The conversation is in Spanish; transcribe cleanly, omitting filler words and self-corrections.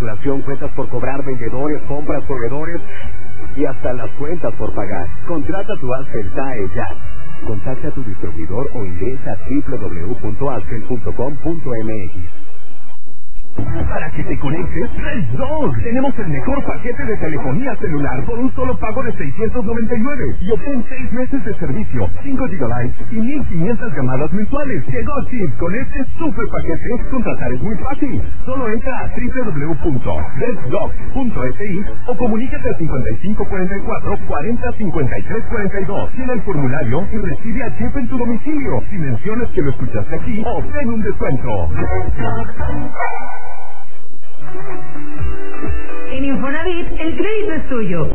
facturación, cuentas por cobrar, vendedores, compras, proveedores y hasta las cuentas por pagar. Contrata tu Axel SAE ya. Contacta a tu distribuidor o ingresa a www.axel.com.mx. Para que te conectes, Red Dog. Tenemos el mejor paquete de telefonía celular por un solo pago de $699 y obtén 6 meses de servicio, 5 GB y 1500 llamadas mensuales. Llegó Chip con este super paquete. Contratar es muy fácil. Solo entra a www.reddog.si o comunícate a 5544 40 53 42. Llena el formulario y recibe a Chip en tu domicilio. Si mencionas que lo escuchaste aquí, obtén un descuento. En Infonavit, el crédito es tuyo.